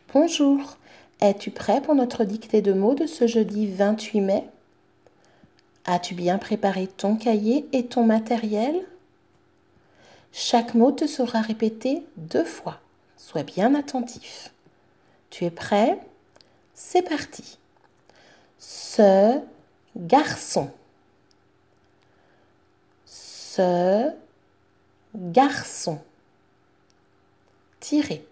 Bonjour, es-tu prêt pour notre dictée de mots de ce jeudi 28 mai? As-tu bien préparé ton cahier et ton matériel? Chaque mot te sera répété 2 fois. Sois bien attentif. Tu es prêt? C'est parti. Ce garçon. Ce garçon. Tirez.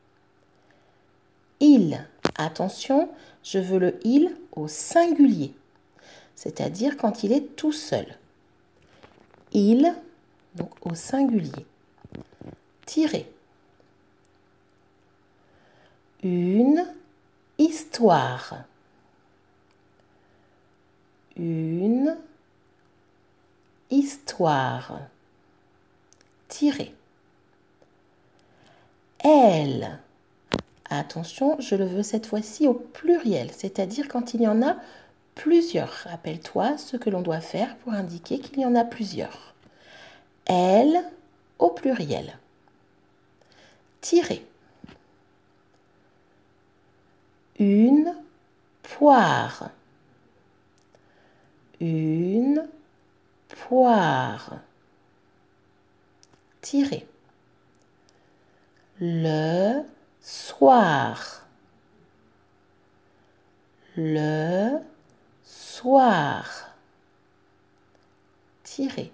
Il. Attention, je veux le il au singulier, c'est-à-dire quand il est tout seul. Il, donc au singulier. Tirez. Une histoire. Une histoire. Tirez. Elle. Attention, je le veux cette fois-ci au pluriel, c'est-à-dire quand il y en a plusieurs. Rappelle-toi ce que l'on doit faire pour indiquer qu'il y en a plusieurs. Elle au pluriel. Tirez. Une poire. Une poire. Tirez. Le soir. Le soir. Tirez.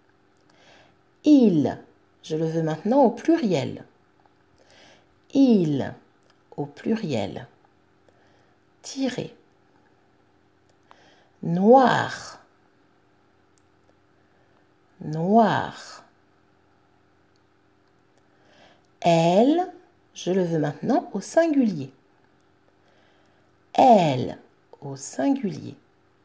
Il. Je le veux maintenant au pluriel. Il au pluriel. Tirez. Noir. Noir. Elle, je le veux maintenant au singulier. Elle au singulier.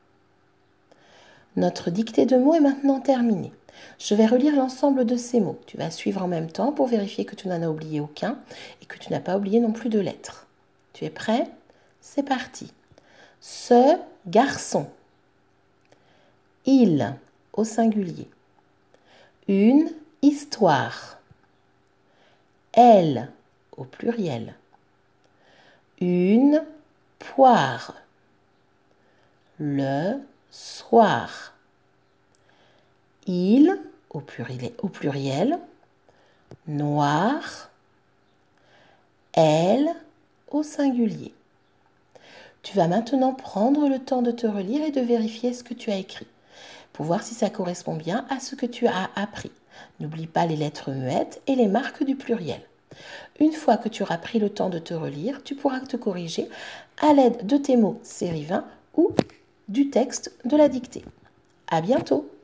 Notre dictée de mots est maintenant terminée. Je vais relire l'ensemble de ces mots. Tu vas suivre en même temps pour vérifier que tu n'en as oublié aucun et que tu n'as pas oublié non plus de lettres. Tu es prêt? C'est parti. Ce garçon. Il au singulier. Une histoire. Elle au pluriel. Une poire. Le soir. Il au pluriel. Noir. Elle au singulier. Tu vas maintenant prendre le temps de te relire et de vérifier ce que tu as écrit pour voir si ça correspond bien à ce que tu as appris. N'oublie pas les lettres muettes et les marques du pluriel. Une fois que tu auras pris le temps de te relire, tu pourras te corriger à l'aide de tes mots série 20 ou du texte de la dictée. À bientôt!